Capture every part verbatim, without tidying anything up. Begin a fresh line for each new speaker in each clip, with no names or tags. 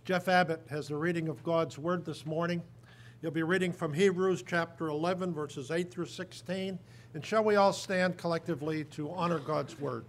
Jeff Abbott has the reading of God's Word this morning. He'll be reading from Hebrews chapter eleven, verses eight through sixteen. And shall we all stand collectively to honor God's Word?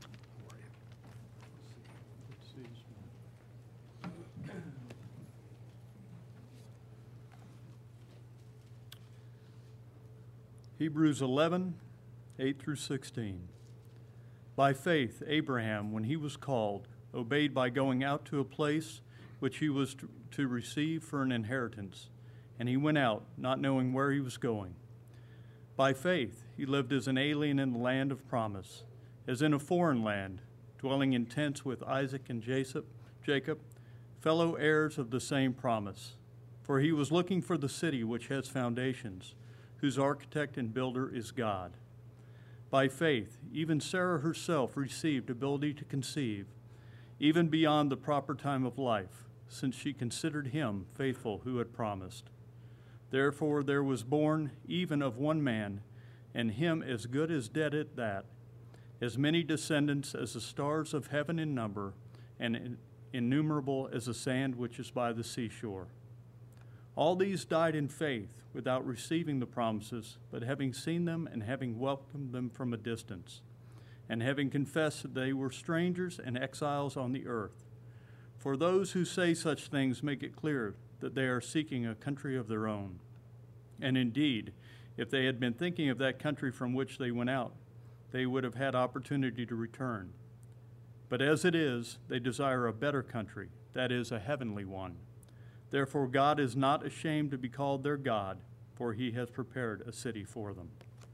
Hebrews eleven, eight through sixteen. By faith, Abraham, when he was called, obeyed by going out to a place which he was to, to receive for an inheritance, and he went out, not knowing where he was going. By faith, he lived as an alien in the land of promise, as in a foreign land, dwelling in tents with Isaac and Jacob, fellow heirs of the same promise. For he was looking for the city which has foundations, whose architect and builder is God. By faith, even Sarah herself received ability to conceive, even beyond the proper time of life, since she considered him faithful who had promised. Therefore there was born even of one man, and him as good as dead at that, as many descendants as the stars of heaven in number, and innumerable as the sand which is by the seashore. All these died in faith, without receiving the promises, but having seen them and having welcomed them from a distance, and having confessed that they were strangers and exiles on the earth. For those who say such things make it clear that they are seeking a country of their own. And indeed, if they had been thinking of that country from which they went out, they would have had opportunity to return. But as it is, they desire a better country, that is, a heavenly one. Therefore God is not ashamed to be called their God, for he has prepared a city for them.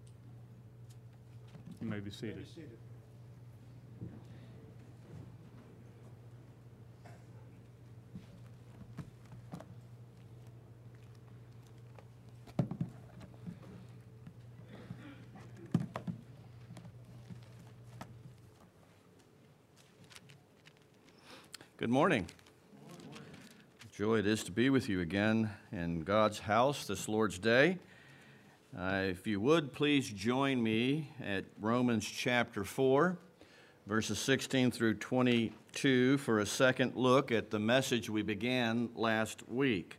You may be seated.
Be seated.
Good morning. Joy it is to be with you again in God's house this Lord's Day. Uh, if you would, please join me at Romans chapter four, verses sixteen through twenty-two for a second look at the message we began last week.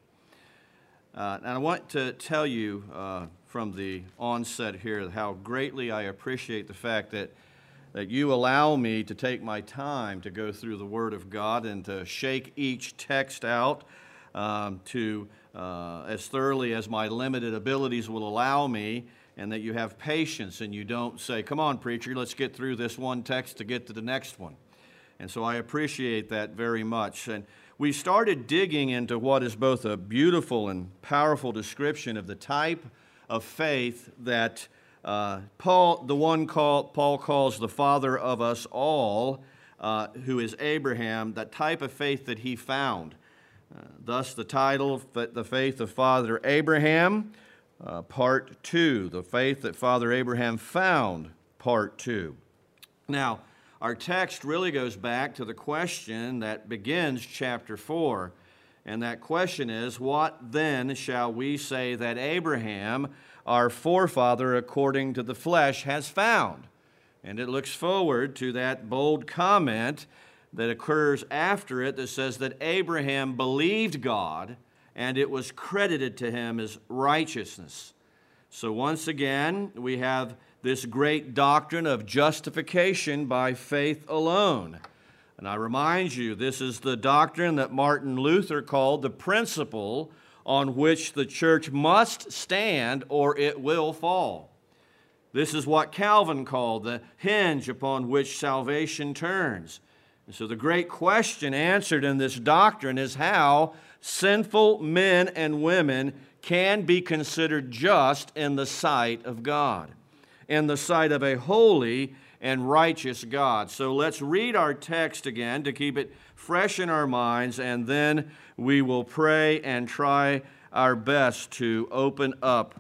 Uh, and I want to tell you uh, from the onset here how greatly I appreciate the fact that that you allow me to take my time to go through the Word of God and to shake each text out um, to uh, as thoroughly as my limited abilities will allow me, and that you have patience and you don't say, come on, preacher, let's get through this one text to get to the next one. And so I appreciate that very much. And we started digging into what is both a beautiful and powerful description of the type of faith that Uh, Paul, the one call, Paul calls the father of us all, uh, who is Abraham, that type of faith that he found. Uh, thus the title, The Faith of Father Abraham, uh, Part two, the faith that Father Abraham found, Part two. Now, our text really goes back to the question that begins chapter four, and that question is, what then shall we say that Abraham, our forefather according to the flesh, has found? And it looks forward to that bold comment that occurs after it that says that Abraham believed God and it was credited to him as righteousness. So once again, we have this great doctrine of justification by faith alone. And I remind you, this is the doctrine that Martin Luther called the principle on which the church must stand or it will fall. This is what Calvin called the hinge upon which salvation turns. And so the great question answered in this doctrine is how sinful men and women can be considered just in the sight of God, in the sight of a holy and righteous God. So let's read our text again to keep it fresh in our minds, and then we will pray and try our best to open up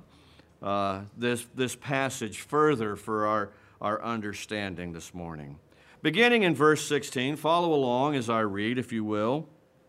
uh, this, this passage further for our, our understanding this morning. Beginning in verse sixteen, follow along as I read, if you will.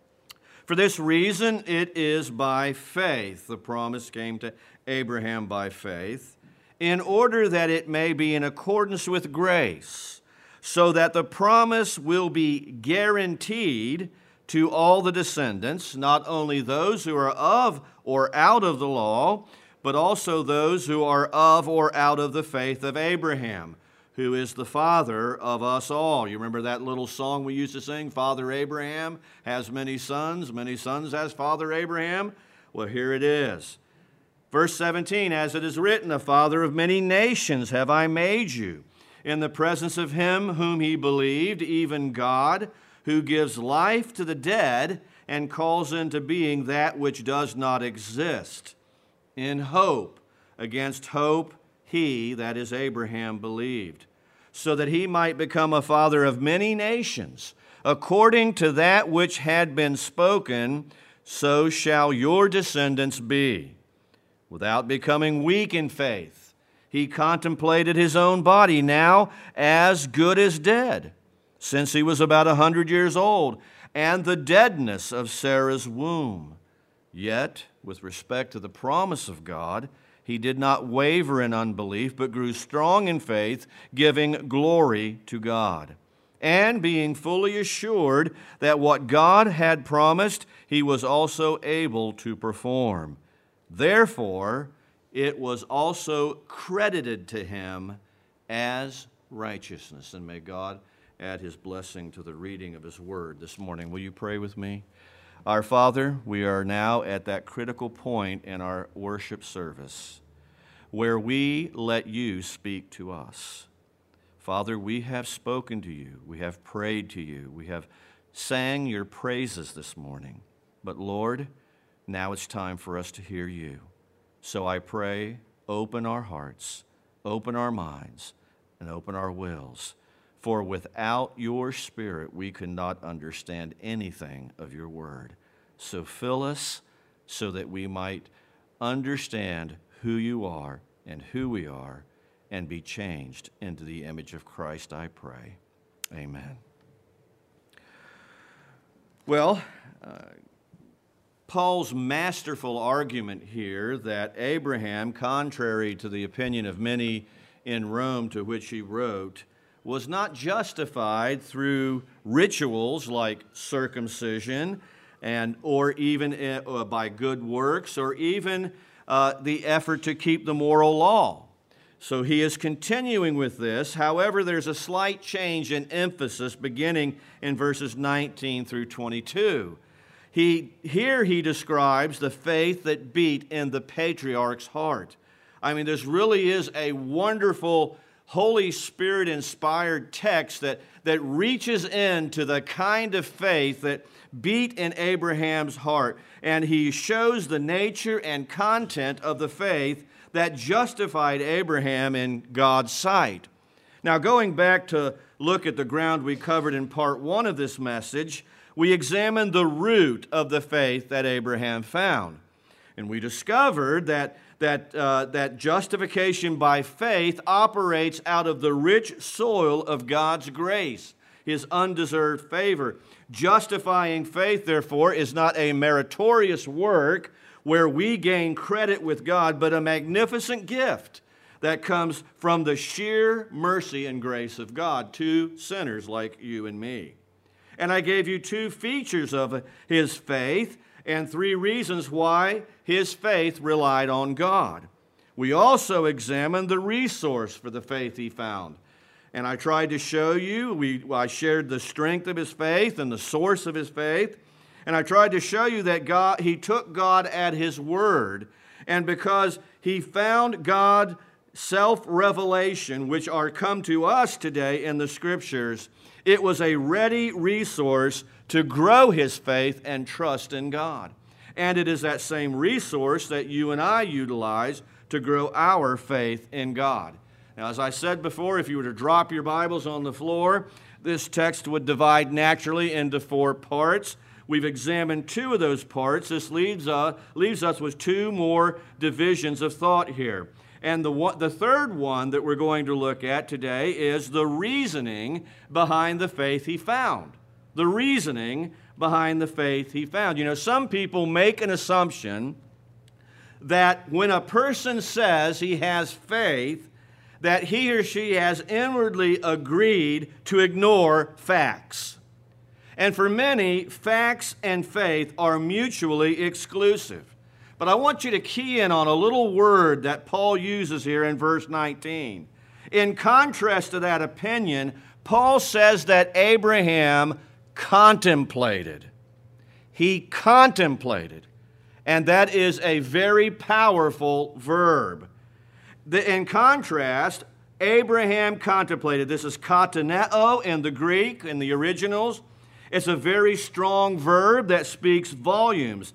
For this reason, it is by faith. The promise came to Abraham by faith, in order that it may be in accordance with grace, so that the promise will be guaranteed to all the descendants, not only those who are of or out of the law, but also those who are of or out of the faith of Abraham, who is the father of us all. You remember that little song we used to sing, Father Abraham has many sons, many sons has Father Abraham? Well, here it is. Verse seventeen, as it is written, a father of many nations have I made you, in the presence of him whom he believed, even God, who gives life to the dead and calls into being that which does not exist. In hope, against hope, he, that is Abraham, believed, so that he might become a father of many nations, according to that which had been spoken, so shall your descendants be. Without becoming weak in faith, he contemplated his own body now as good as dead, since he was about a hundred years old, and the deadness of Sarah's womb. Yet, with respect to the promise of God, he did not waver in unbelief, but grew strong in faith, giving glory to God. And being fully assured that what God had promised, he was also able to perform. Therefore, it was also credited to him as righteousness. And may God add his blessing to the reading of his word this morning. Will you pray with me? Our Father, we are now at that critical point in our worship service where we let you speak to us. Father, we have spoken to you. We have prayed to you. We have sang your praises this morning. But Lord, now it's time for us to hear you. So I pray, open our hearts, open our minds, and open our wills. For without your Spirit, we cannot understand anything of your word. So fill us so that we might understand who you are and who we are and be changed into the image of Christ, I pray. Amen. Well, uh, Paul's masterful argument here that Abraham, contrary to the opinion of many in Rome to which he wrote, was not justified through rituals like circumcision and or even uh, by good works or even uh, the effort to keep the moral law. So he is continuing with this. However, there's a slight change in emphasis beginning in verses nineteen through twenty-two. He, here he describes the faith that beat in the patriarch's heart. I mean, this really is a wonderful Holy Spirit-inspired text that, that reaches into the kind of faith that beat in Abraham's heart. And he shows the nature and content of the faith that justified Abraham in God's sight. Now, going back to look at the ground we covered in part one of this message, we examined the root of the faith that Abraham found. And we discovered that That, uh, that justification by faith operates out of the rich soil of God's grace, his undeserved favor. Justifying faith, therefore, is not a meritorious work where we gain credit with God, but a magnificent gift that comes from the sheer mercy and grace of God to sinners like you and me. And I gave you two features of his faith and three reasons why his faith relied on God. We also examined the resource for the faith he found. And I tried to show you, we, I shared the strength of his faith and the source of his faith. And I tried to show you that God, he took God at his word. And because he found God self-revelation, which are come to us today in the Scriptures, it was a ready resource to grow his faith and trust in God. And it is that same resource that you and I utilize to grow our faith in God. Now, as I said before, if you were to drop your Bibles on the floor, this text would divide naturally into four parts. We've examined two of those parts. This leaves, uh, leaves us with two more divisions of thought here. And the, one, the third one that we're going to look at today is the reasoning behind the faith he found. The reasoning behind the faith he found. You know, some people make an assumption that when a person says he has faith, that he or she has inwardly agreed to ignore facts. And for many, facts and faith are mutually exclusive. But I want you to key in on a little word that Paul uses here in verse nineteen. In contrast to that opinion, Paul says that Abraham contemplated. He contemplated. And that is a very powerful verb. The, in contrast, Abraham contemplated. This is kataneo in the Greek, in the originals. It's a very strong verb that speaks volumes.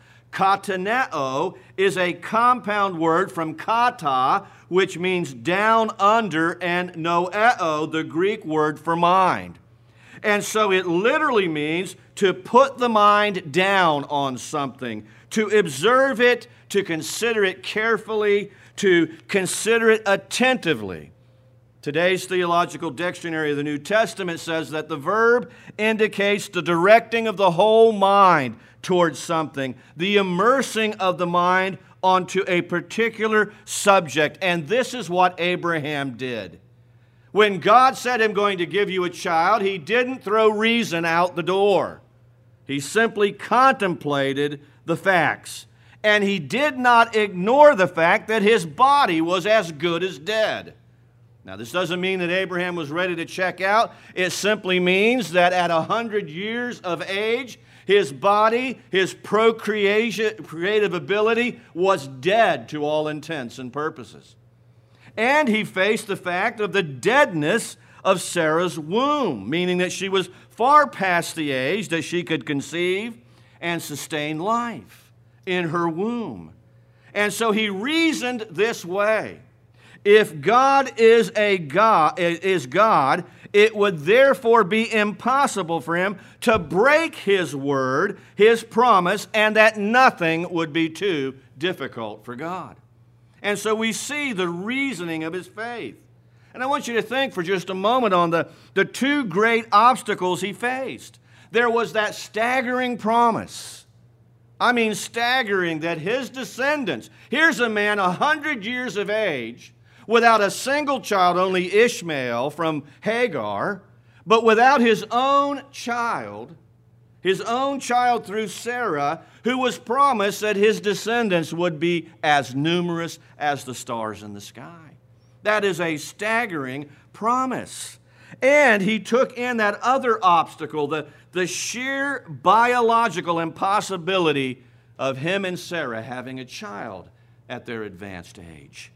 Kataneo is a compound word from kata, which means down under, and noeo, the Greek word for mind. And so it literally means to put the mind down on something, to observe it, to consider it carefully, to consider it attentively. Today's Theological Dictionary of the New Testament says that the verb indicates the directing of the whole mind towards something, the immersing of the mind onto a particular subject. And this is what Abraham did. When God said, I'm going to give you a child, he didn't throw reason out the door. He simply contemplated the facts. And he did not ignore the fact that his body was as good as dead. Now, this doesn't mean that Abraham was ready to check out. It simply means that at a hundred years of age, his body, his procreation, creative ability was dead to all intents and purposes. And he faced the fact of the deadness of Sarah's womb, meaning that she was far past the age that she could conceive and sustain life in her womb. And so he reasoned this way. If God is a God, is God, it would therefore be impossible for him to break his word, his promise, and that nothing would be too difficult for God. And so we see the reasoning of his faith. And I want you to think for just a moment on the, the two great obstacles he faced. There was that staggering promise. I mean, staggering that his descendants, here's a man a hundred years of age, without a single child, only Ishmael from Hagar, but without his own child, his own child through Sarah, who was promised that his descendants would be as numerous as the stars in the sky. That is a staggering promise. And he took in that other obstacle, the, the sheer biological impossibility of him and Sarah having a child at their advanced age.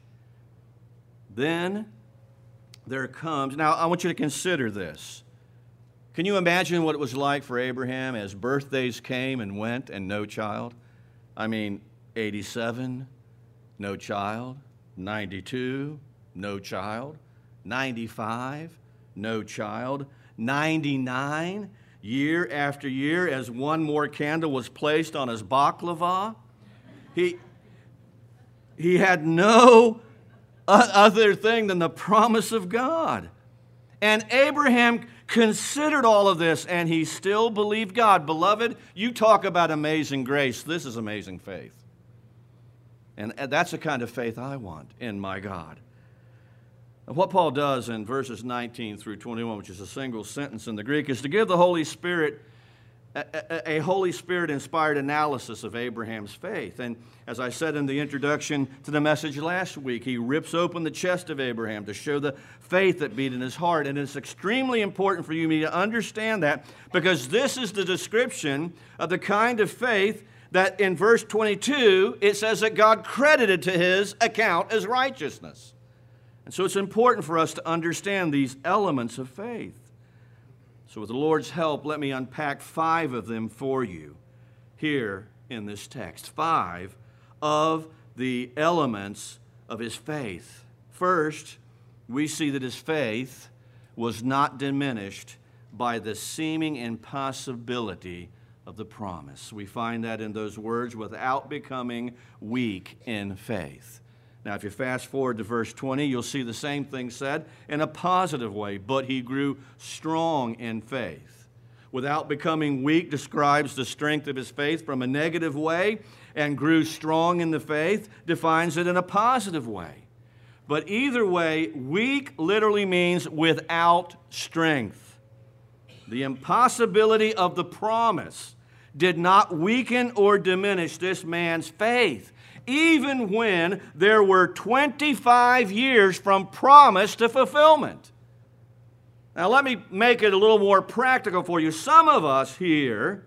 Then there comes, now I want you to consider this. Can you imagine what it was like for Abraham as birthdays came and went and no child? I mean, eighty-seven, no child. ninety-two, no child. ninety-five, no child. ninety-nine, year after year, as one more candle was placed on his baklava. He, he had no other thing than the promise of God. And Abraham considered all of this, and he still believed God. Beloved, you talk about amazing grace. This is amazing faith. And that's the kind of faith I want in my God. What Paul does in verses nineteen through twenty-one, which is a single sentence in the Greek, is to give the Holy Spirit a, a, a Holy Spirit-inspired analysis of Abraham's faith. And as I said in the introduction to the message last week, he rips open the chest of Abraham to show the faith that beat in his heart. And it's extremely important for you and me to understand that, because this is the description of the kind of faith that in verse twenty-two, it says that God credited to his account as righteousness. And so it's important for us to understand these elements of faith. So with the Lord's help, let me unpack five of them for you here in this text. Five of the elements of his faith. First, we see that his faith was not diminished by the seeming impossibility of the promise. We find that in those words, without becoming weak in faith. Now, if you fast forward to verse twenty, you'll see the same thing said in a positive way. But he grew strong in faith. Without becoming weak describes the strength of his faith from a negative way, and grew strong in the faith defines it in a positive way. But either way, weak literally means without strength. The impossibility of the promise did not weaken or diminish this man's faith, even when there were twenty-five years from promise to fulfillment. Now, let me make it a little more practical for you. Some of us here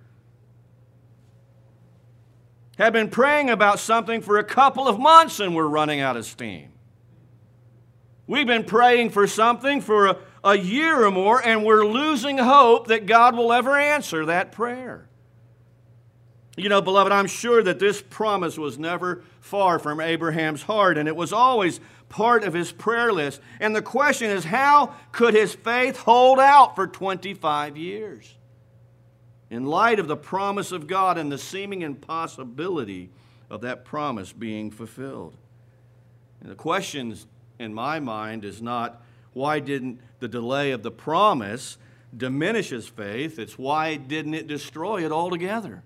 have been praying about something for a couple of months and we're running out of steam. We've been praying for something for a, a year or more and we're losing hope that God will ever answer that prayer. You know, beloved, I'm sure that this promise was never far from Abraham's heart, and it was always part of his prayer list. And the question is, how could his faith hold out for twenty-five years? In light of the promise of God and the seeming impossibility of that promise being fulfilled. And the question in my mind is not, why didn't the delay of the promise diminish his faith? It's why didn't it destroy it altogether?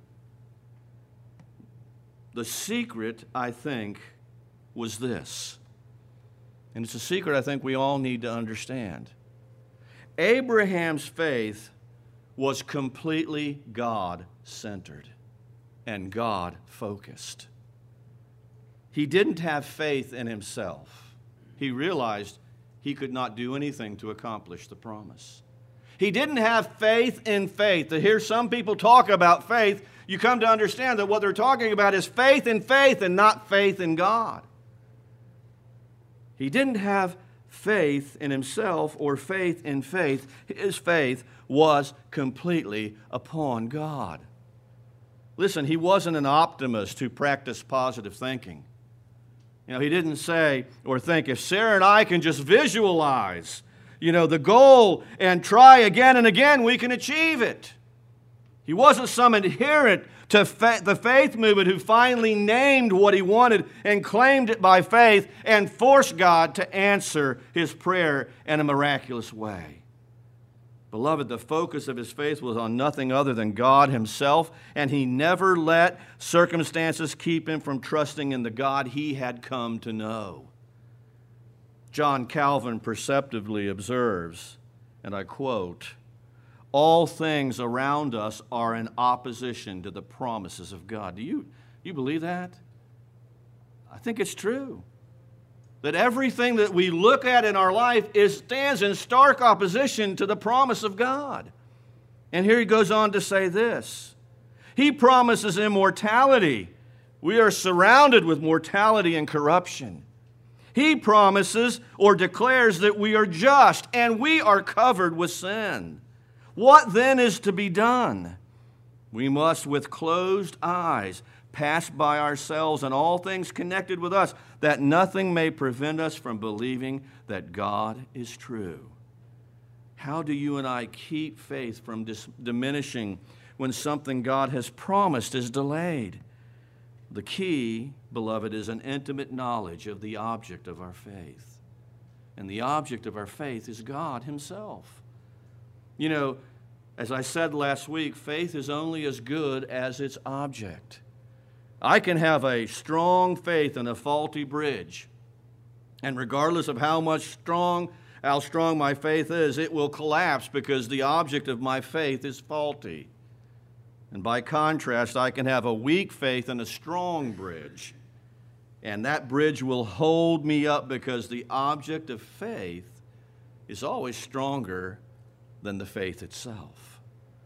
The secret, I think, was this. And it's a secret I think we all need to understand. Abraham's faith was completely God-centered and God-focused. He didn't have faith in himself. He realized he could not do anything to accomplish the promise. He didn't have faith in faith. To hear some people talk about faith, you come to understand that what they're talking about is faith in faith and not faith in God. He didn't have faith in himself or faith in faith. His faith was completely upon God. Listen, he wasn't an optimist who practiced positive thinking. You know, he didn't say or think, if Sarah and I can just visualize, you know, the goal and try again and again, we can achieve it. He wasn't some adherent to fa- the faith movement who finally named what he wanted and claimed it by faith and forced God to answer his prayer in a miraculous way. Beloved, the focus of his faith was on nothing other than God himself, and he never let circumstances keep him from trusting in the God he had come to know. John Calvin perceptively observes, and I quote, "All things around us are in opposition to the promises of God." Do you, you believe that? I think it's true. That everything that we look at in our life is, stands in stark opposition to the promise of God. And here he goes on to say this. He promises immortality. We are surrounded with mortality and corruption. He promises or declares that we are just and we are covered with sin. What then is to be done? We must, with closed eyes, pass by ourselves and all things connected with us, that nothing may prevent us from believing that God is true. How do you and I keep faith from dis- diminishing when something God has promised is delayed? The key, beloved, is an intimate knowledge of the object of our faith. And the object of our faith is God himself. You know, as I said last week, faith is only as good as its object. I can have a strong faith in a faulty bridge, and regardless of how much strong, how strong my faith is, it will collapse because the object of my faith is faulty. And by contrast, I can have a weak faith in a strong bridge, and that bridge will hold me up because the object of faith is always stronger than the faith itself.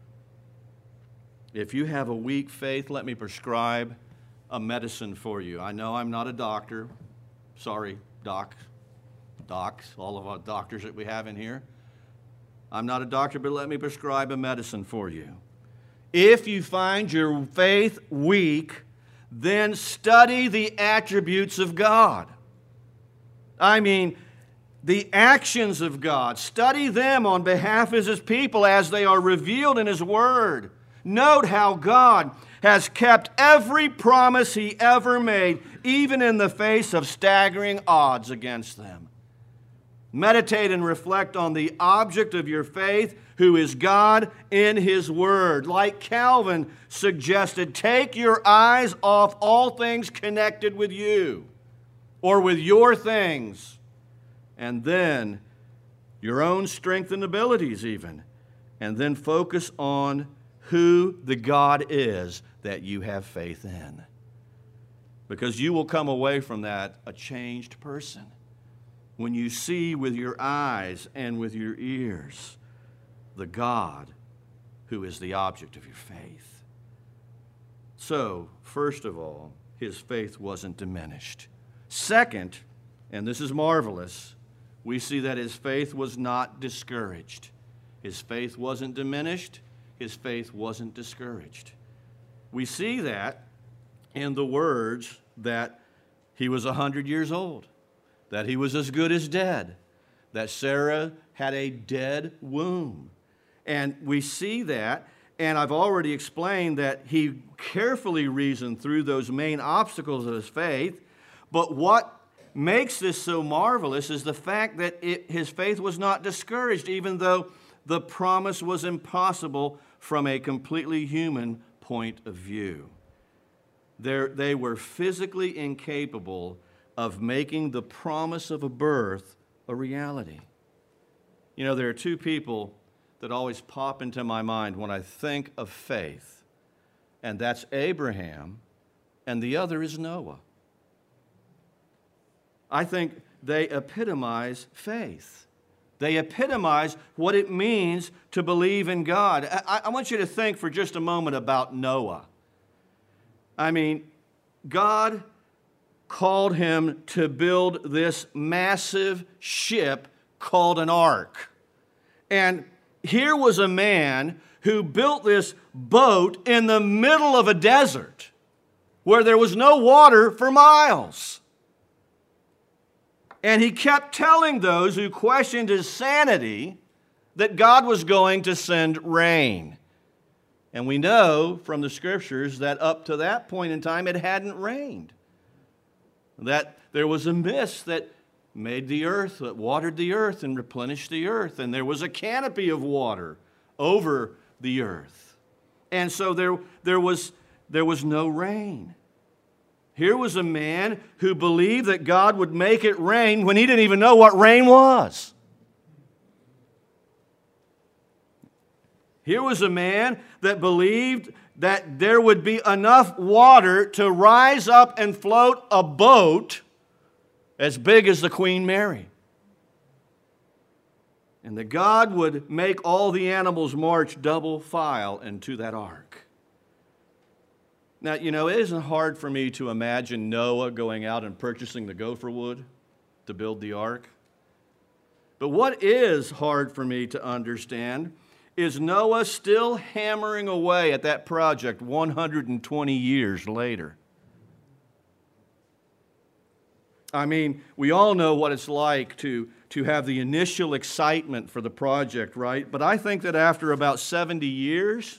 If you have a weak faith, let me prescribe a medicine for you. I know I'm not a doctor. Sorry, doc. Docs, all of our doctors that we have in here. I'm not a doctor, but let me prescribe a medicine for you. If you find your faith weak, then study the attributes of God. I mean, the actions of God. Study them on behalf of his people as they are revealed in his word. Note how God has kept every promise he ever made, even in the face of staggering odds against them. Meditate and reflect on the object of your faith, who is God in his word. Like Calvin suggested, take your eyes off all things connected with you or with your things, and then your own strength and abilities even, and then focus on who the God is that you have faith in. Because you will come away from that a changed person when you see with your eyes and with your ears the God who is the object of your faith. So, first of all, his faith wasn't diminished. Second, and this is marvelous, we see that his faith was not discouraged. His faith wasn't diminished. His faith wasn't discouraged. We see that in the words that he was one hundred years old, that he was as good as dead, that Sarah had a dead womb. And we see that, and I've already explained that he carefully reasoned through those main obstacles of his faith. But what makes this so marvelous is the fact that it, his faith was not discouraged, even though the promise was impossible from a completely human point of view. They're, they were physically incapable of making the promise of a birth a reality. You know, there are two people that always pop into my mind when I think of faith, and that's Abraham, and the other is Noah. I think they epitomize faith. They epitomize what it means to believe in God. I, I want you to think for just a moment about Noah. I mean, God called him to build this massive ship called an ark. And here was a man who built this boat in the middle of a desert where there was no water for miles. And he kept telling those who questioned his sanity that God was going to send rain. And we know from the Scriptures that up to that point in time it hadn't rained. That there was a mist that made the earth, that watered the earth and replenished the earth. And there was a canopy of water over the earth. And so there, there, was, there was no rain. Here was a man who believed that God would make it rain when he didn't even know what rain was. Here was a man that believed that there would be enough water to rise up and float a boat as big as the Queen Mary. And that God would make all the animals march double file into that ark. Now, you know, it isn't hard for me to imagine Noah going out and purchasing the gopher wood to build the ark. But what is hard for me to understand is Noah still hammering away at that project one hundred twenty years later. I mean, we all know what it's like to, to have the initial excitement for the project, right? But I think that after about seventy years,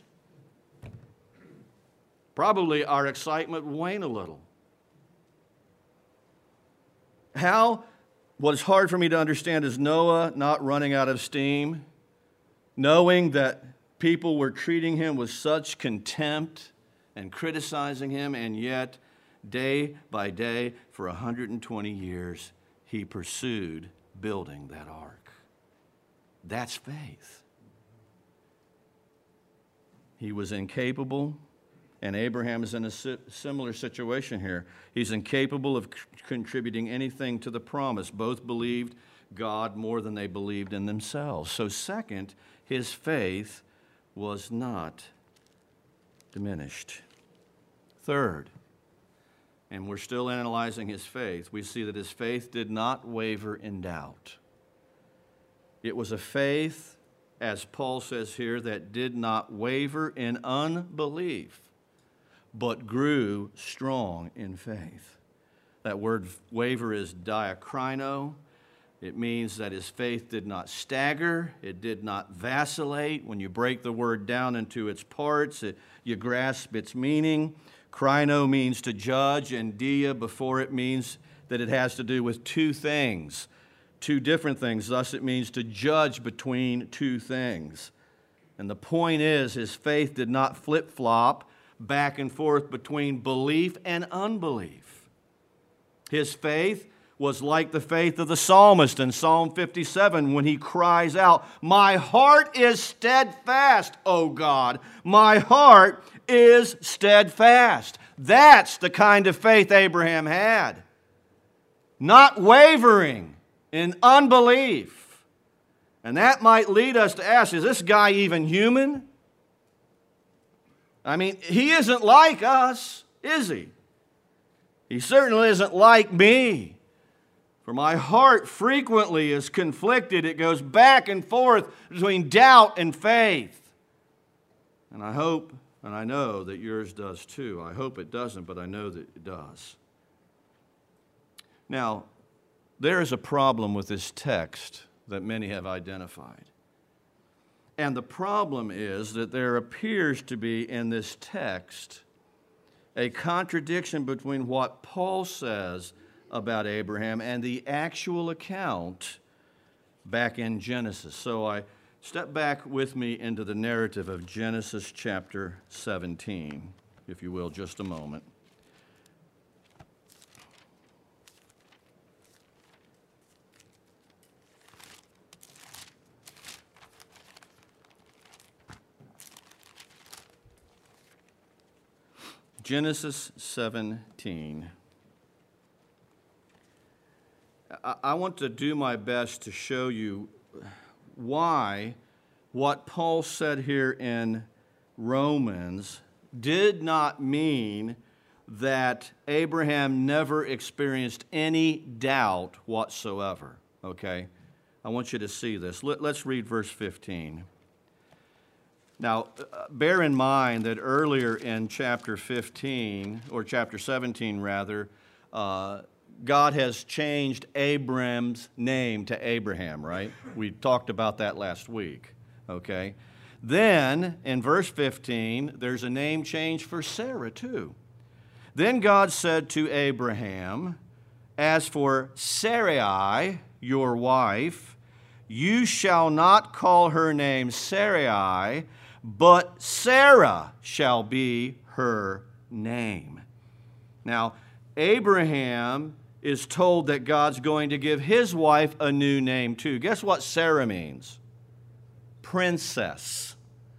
probably our excitement will wane a little. How, what is hard for me to understand is Noah not running out of steam, knowing that people were treating him with such contempt and criticizing him, and yet day by day for one hundred twenty years he pursued building that ark. That's faith. He was incapable. And Abraham is in a similar situation here. He's incapable of contributing anything to the promise. Both believed God more than they believed in themselves. So second, his faith was not diminished. Third, and we're still analyzing his faith, we see that his faith did not waver in doubt. It was a faith, as Paul says here, that did not waver in unbelief, but grew strong in faith. That word waver is diakrino. It means that his faith did not stagger. It did not vacillate. When you break the word down into its parts, it, you grasp its meaning. Krino means to judge, and dia before it means that it has to do with two things, two different things. Thus, it means to judge between two things. And the point is, his faith did not flip-flop back and forth between belief and unbelief. His faith was like the faith of the psalmist in Psalm fifty-seven when he cries out, "My heart is steadfast, O God. My heart is steadfast." That's the kind of faith Abraham had. Not wavering in unbelief. And that might lead us to ask, is this guy even human? I mean, he isn't like us, is he? He certainly isn't like me. For my heart frequently is conflicted. It goes back and forth between doubt and faith. And I hope and I know that yours does too. I hope it doesn't, but I know that it does. Now, there is a problem with this text that many have identified. And the problem is that there appears to be in this text a contradiction between what Paul says about Abraham and the actual account back in Genesis. So I step back with me into the narrative of Genesis chapter seventeen, if you will, just a moment. Genesis seventeen. I want to do my best to show you why what Paul said here in Romans did not mean that Abraham never experienced any doubt whatsoever, okay? I want you to see this. Let's read verse fifteen. Now, bear in mind that earlier in chapter fifteen, or chapter seventeen rather, uh, God has changed Abram's name to Abraham, right? We talked about that last week, okay? Then, in verse fifteen, there's a name change for Sarah, too. Then God said to Abraham, "As for Sarai, your wife, you shall not call her name Sarai, but Sarah shall be her name." Now, Abraham is told that God's going to give his wife a new name too. Guess what Sarah means? Princess.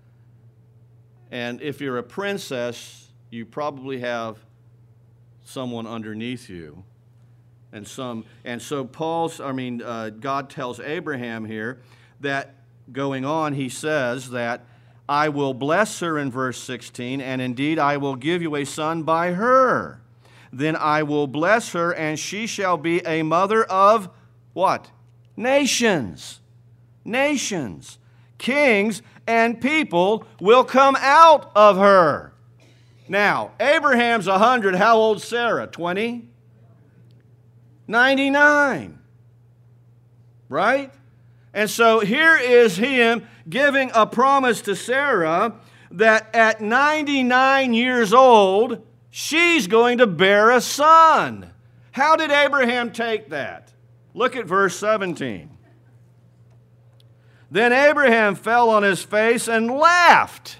And if you're a princess, you probably have someone underneath you. And some, and so Paul's, I mean, uh, God tells Abraham here that going on, he says that I will bless her in verse sixteen, and indeed I will give you a son by her. Then I will bless her, and she shall be a mother of what? Nations. Nations. Kings and people will come out of her. Now, Abraham's one hundred. How old's Sarah? twenty? ninety-nine. Right? And so here is him giving a promise to Sarah that at ninety-nine years old, she's going to bear a son. How did Abraham take that? Look at verse seventeen. Then Abraham fell on his face and laughed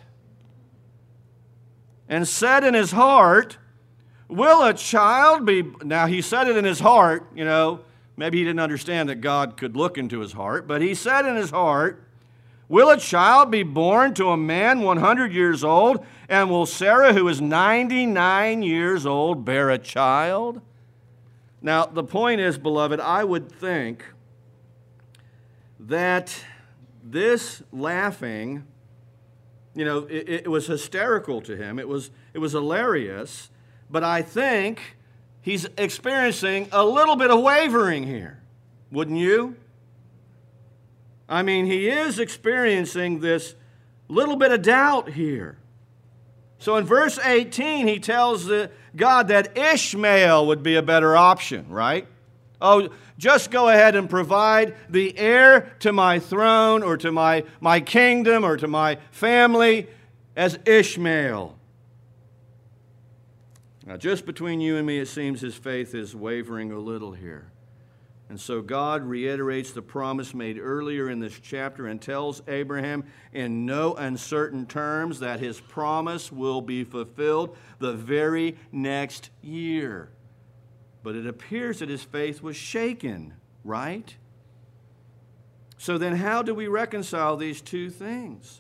and said in his heart, will a child be... Now, he said it in his heart, you know, maybe he didn't understand that God could look into his heart, but he said in his heart, will a child be born to a man one hundred years old, and will Sarah, who is ninety-nine years old, bear a child? Now, the point is, beloved, I would think that this laughing, you know, it, it was hysterical to him. It was, it was hilarious, but I think he's experiencing a little bit of wavering here. Wouldn't you? I mean, he is experiencing this little bit of doubt here. So in verse eighteen, he tells God that Ishmael would be a better option, right? Oh, just go ahead and provide the heir to my throne or to my, my kingdom or to my family as Ishmael. Now, just between you and me, it seems his faith is wavering a little here. And so God reiterates the promise made earlier in this chapter and tells Abraham in no uncertain terms that his promise will be fulfilled the very next year. but it appears that his faith was shaken, right? So then how do we reconcile these two things?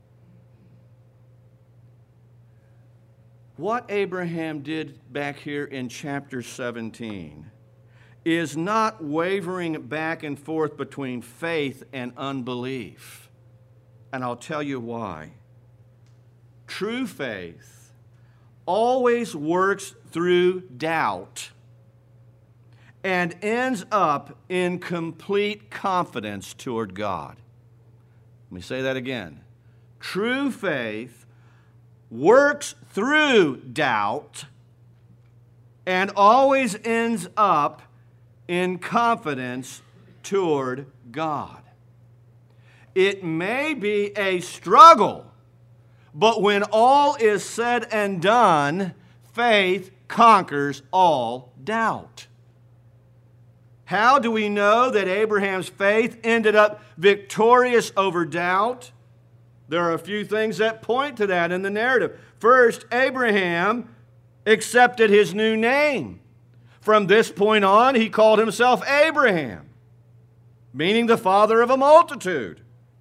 What Abraham did back here in chapter seventeen is not wavering back and forth between faith and unbelief. And I'll tell you why. True faith always works through doubt and ends up in complete confidence toward God. Let me say that again. True faith works through doubt and always ends up in confidence toward God. It may be a struggle, but when all is said and done, faith conquers all doubt. How do we know that Abraham's faith ended up victorious over doubt? There are a few things that point to that in the narrative. First, Abraham accepted his new name. From this point on, he called himself Abraham, meaning the father of a multitude.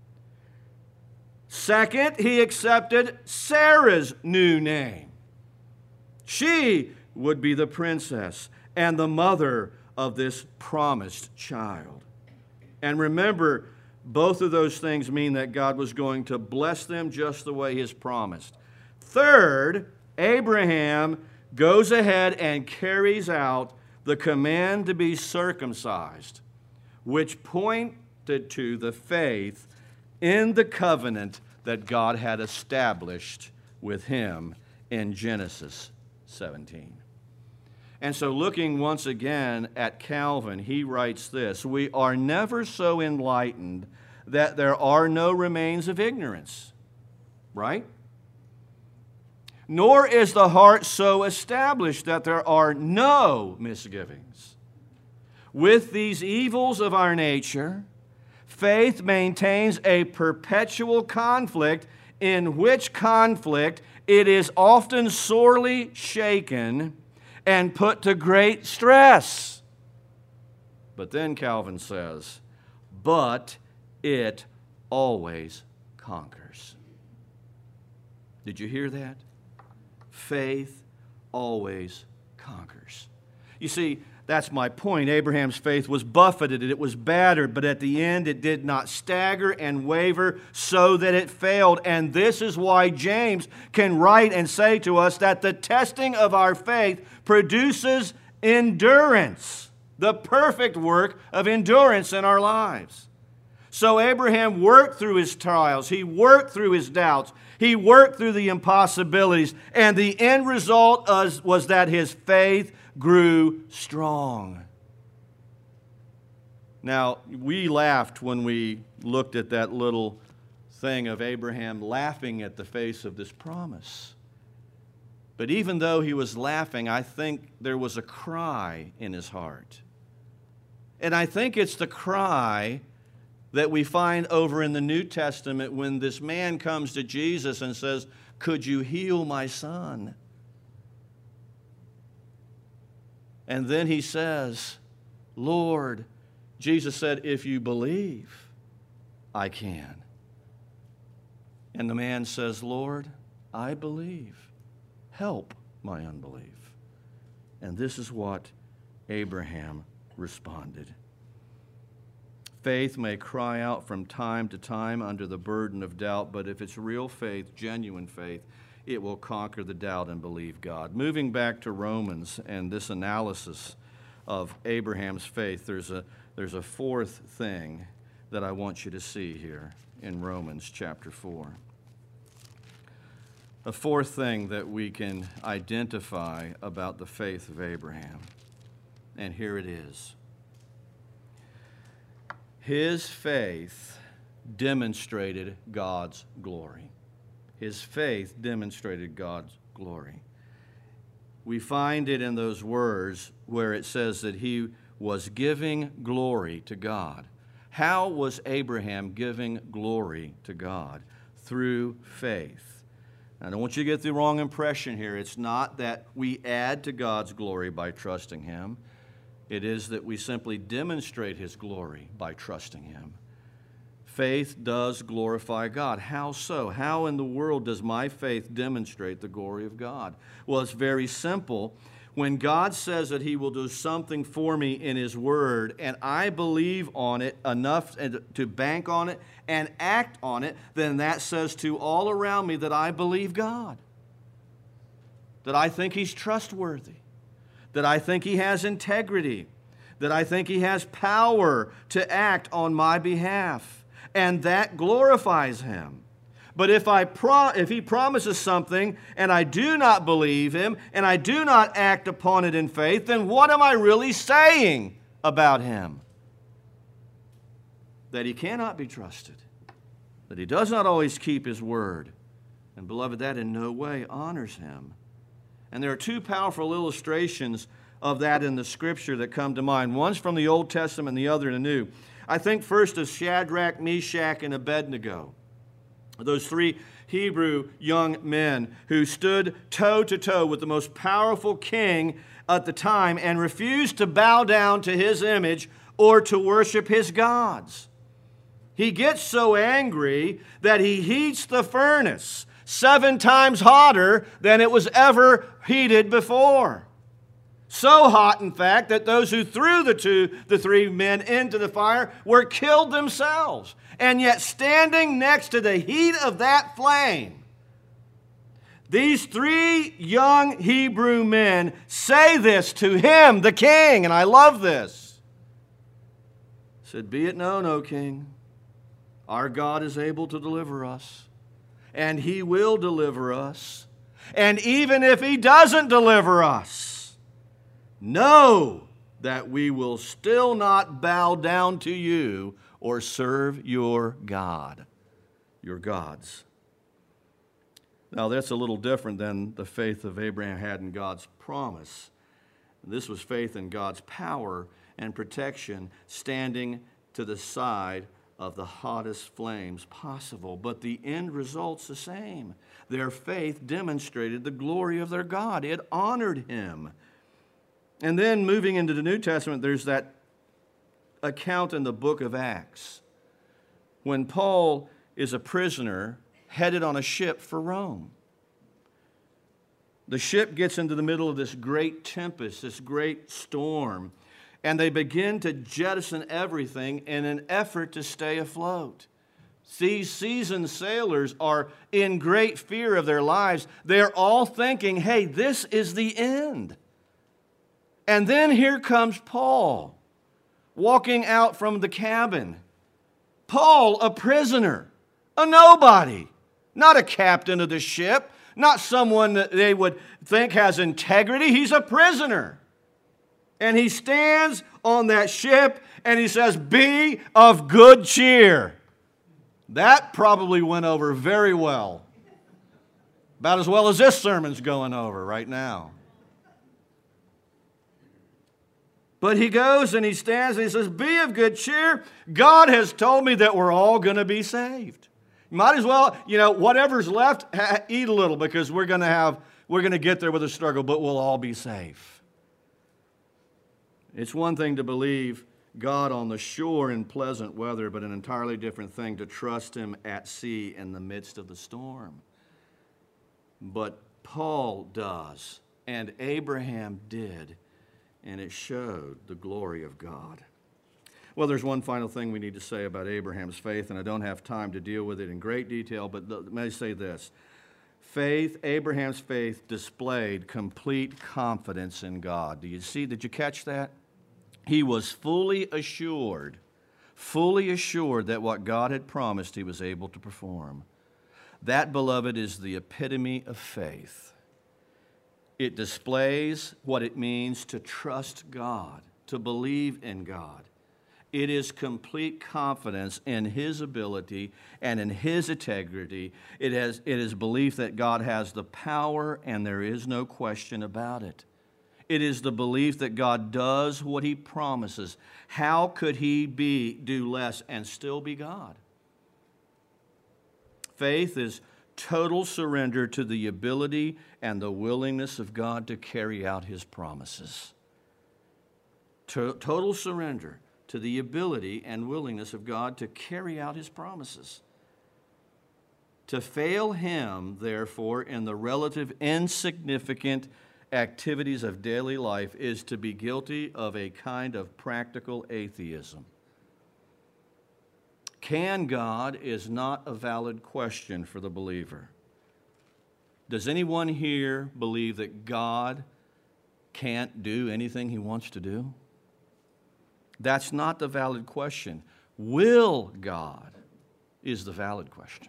Second, he accepted Sarah's new name. She would be the princess and the mother of this promised child. And remember, both of those things mean that God was going to bless them just the way He has promised. Third, Abraham goes ahead and carries out the command to be circumcised, which pointed to the faith in the covenant that God had established with him in Genesis seventeen. And so looking once again at Calvin, he writes this: we are never so enlightened that there are no remains of ignorance, right? Nor is the heart so established that there are no misgivings. With these evils of our nature, faith maintains a perpetual conflict, in which conflict it is often sorely shaken and put to great stress. But then Calvin says, but it always conquers. Did you hear that? Faith always conquers. You see, that's my point. Abraham's faith was buffeted, it was battered, but at the end it did not stagger and waver so that it failed. And this is why James can write and say to us that the testing of our faith produces endurance, the perfect work of endurance in our lives. So Abraham worked through his trials, he worked through his doubts, he worked through the impossibilities, and the end result was, was that his faith grew strong. Now, we laughed when we looked at that little thing of Abraham laughing at the face of this promise. But even though he was laughing, I think there was a cry in his heart. And I think it's the cry that we find over in the New Testament when this man comes to Jesus and says, "Could you heal my son?" And then he says, "Lord," Jesus said, "if you believe, I can." And the man says, "Lord, I believe. Help my unbelief." And this is what Abraham responded. Faith may cry out from time to time under the burden of doubt, but if it's real faith, genuine faith, it will conquer the doubt and believe God. Moving back to Romans and this analysis of Abraham's faith, there's a, there's a fourth thing that I want you to see here in Romans chapter four. A fourth thing that we can identify about the faith of Abraham, and here it is. His faith demonstrated God's glory. His faith demonstrated God's glory. We find it in those words where it says that he was giving glory to God. How was Abraham giving glory to God? Through faith. I don't want you to get the wrong impression here. It's not that we add to God's glory by trusting Him. It is that we simply demonstrate His glory by trusting Him. Faith does glorify God. How so? How in the world does my faith demonstrate the glory of God? Well, it's very simple. When God says that He will do something for me in His Word, and I believe on it enough to bank on it and act on it, then that says to all around me that I believe God, that I think He's trustworthy, that I think He has integrity, that I think He has power to act on my behalf, and that glorifies Him. But if I pro- if He promises something and I do not believe Him and I do not act upon it in faith, then what am I really saying about Him? That He cannot be trusted, that He does not always keep His word. And beloved, that in no way honors Him. And there are two powerful illustrations of that in the Scripture that come to mind. One's from the Old Testament and the other in the New. I think first of Shadrach, Meshach, and Abednego. Those three Hebrew young men who stood toe-to-toe with the most powerful king at the time and refused to bow down to his image or to worship his gods. He gets so angry that he heats the furnace seven times hotter than it was ever heated before. So hot, in fact, that those who threw the two, the three men into the fire were killed themselves. And yet, standing next to the heat of that flame, these three young Hebrew men say this to him, the king, and I love this. Said, "Be it known, O king, our God is able to deliver us, and He will deliver us. And even if He doesn't deliver us, know that we will still not bow down to you or serve your God, your gods." Now, that's a little different than the faith of Abraham had in God's promise. This was faith in God's power and protection, standing to the side of the hottest flames possible. But the end result's the same. Their faith demonstrated the glory of their God. It honored Him. And then moving into the New Testament, there's that account in the book of Acts when Paul is a prisoner headed on a ship for Rome. The ship gets into the middle of this great tempest, this great storm, and they begin to jettison everything in an effort to stay afloat. These seasoned sailors are in great fear of their lives. They're all thinking, hey, this is the end. And then here comes Paul, walking out from the cabin. Paul, a prisoner, a nobody, not a captain of the ship, not someone that they would think has integrity. He's a prisoner. And he stands on that ship and he says, "Be of good cheer." That probably went over very well. About as well as this sermon's going over right now. But he goes and he stands and he says, "Be of good cheer. God has told me that we're all going to be saved. You might as well, you know, whatever's left, ha- eat a little because we're going to have, we're going to get there with a struggle, but we'll all be safe." It's one thing to believe God on the shore in pleasant weather, but an entirely different thing to trust Him at sea in the midst of the storm. But Paul does, and Abraham did, and it showed the glory of God. Well, there's one final thing we need to say about Abraham's faith, and I don't have time to deal with it in great detail, but let me say this. Faith, Abraham's faith displayed complete confidence in God. Do you see, did you catch that? He was fully assured, fully assured that what God had promised He was able to perform. That, beloved, is the epitome of faith. It displays what it means to trust God, to believe in God. It is complete confidence in His ability and in His integrity. It, has, it is belief that God has the power and there is no question about it. It is the belief that God does what He promises. How could He be, do less and still be God? Faith is total surrender to the ability and the willingness of God to carry out His promises. To- total surrender to the ability and willingness of God to carry out his promises. To fail him, therefore, in the relative insignificant activities of daily life is to be guilty of a kind of practical atheism. Can God is not a valid question for the believer. Does anyone here believe that God can't do anything he wants to do? That's not the valid question. Will God is the valid question.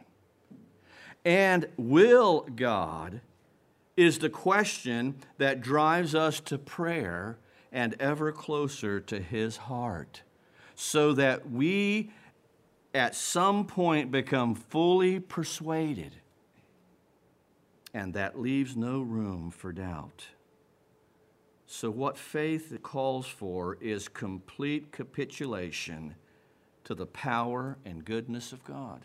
And will God is the question that drives us to prayer and ever closer to his heart, so that we at some point become fully persuaded, and that leaves no room for doubt. So what faith calls for is complete capitulation to the power and goodness of God.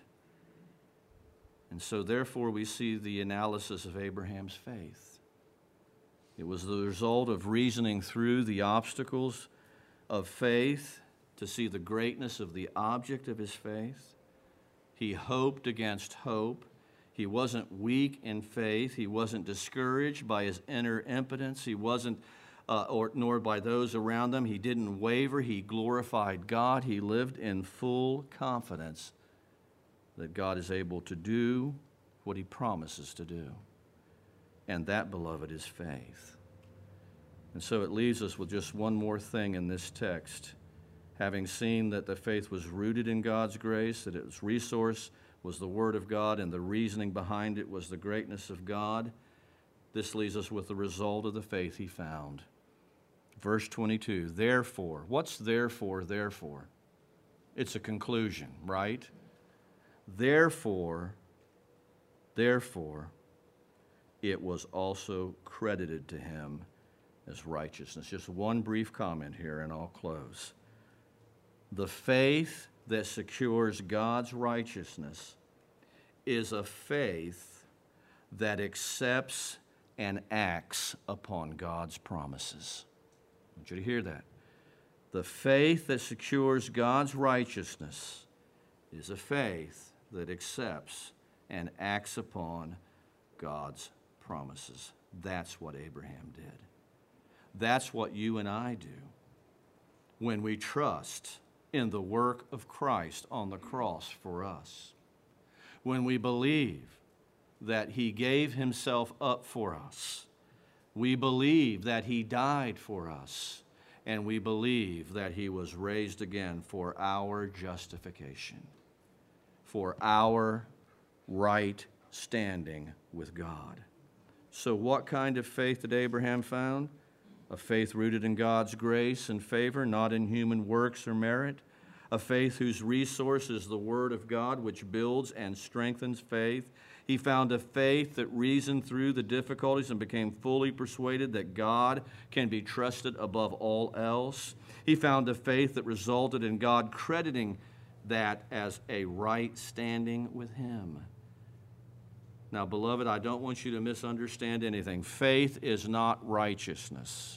And so therefore we see the analysis of Abraham's faith. It was the result of reasoning through the obstacles of faith to see the greatness of the object of his faith. He hoped against hope. He wasn't weak in faith. He wasn't discouraged by his inner impotence. He wasn't Uh, or nor by those around them. He didn't waver. He glorified God. He lived in full confidence that God is able to do what he promises to do. And that, beloved, is faith. And so it leaves us with just one more thing in this text. Having seen that the faith was rooted in God's grace, that its resource was the Word of God, and the reasoning behind it was the greatness of God, this leaves us with the result of the faith he found. Verse twenty-two, therefore. What's therefore, therefore? It's a conclusion, right? Therefore, therefore, it was also credited to him as righteousness. Just one brief comment here and I'll close. The faith that secures God's righteousness is a faith that accepts and acts upon God's promises. I want you to hear that. The faith that secures God's righteousness is a faith that accepts and acts upon God's promises. That's what Abraham did. That's what you and I do when we trust in the work of Christ on the cross for us. When we believe that he gave himself up for us. We believe that he died for us, and we believe that he was raised again for our justification, for our right standing with God. So what kind of faith did Abraham found? A faith rooted in God's grace and favor, not in human works or merit. A faith whose resource is the Word of God, which builds and strengthens faith. He found a faith that reasoned through the difficulties and became fully persuaded that God can be trusted above all else. He found a faith that resulted in God crediting that as a right standing with him. Now, beloved, I don't want you to misunderstand anything. Faith is not righteousness.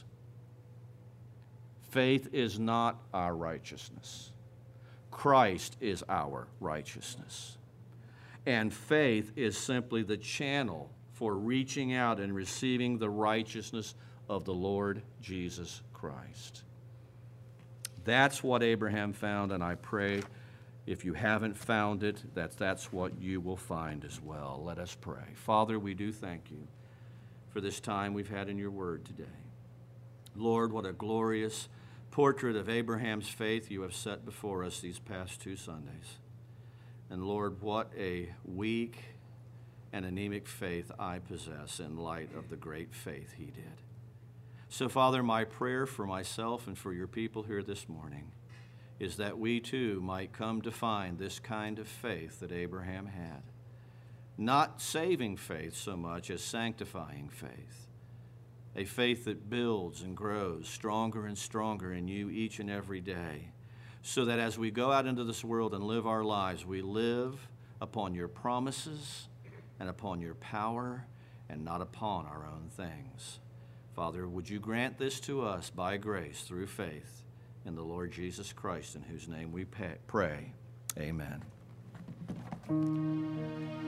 Faith is not our righteousness. Christ is our righteousness. And faith is simply the channel for reaching out and receiving the righteousness of the Lord Jesus Christ. That's what Abraham found, and I pray if you haven't found it, that that's what you will find as well. Let us pray. Father, we do thank you for this time we've had in your word today. Lord, what a glorious portrait of Abraham's faith you have set before us these past two Sundays. And Lord, what a weak and anemic faith I possess in light of the great faith he did. So, Father, my prayer for myself and for your people here this morning is that we too might come to find this kind of faith that Abraham had. Not saving faith so much as sanctifying faith. A faith that builds and grows stronger and stronger in you each and every day, so that as we go out into this world and live our lives, we live upon your promises and upon your power and not upon our own things. Father, would you grant this to us by grace through faith in the Lord Jesus Christ, in whose name we pay, pray. Amen.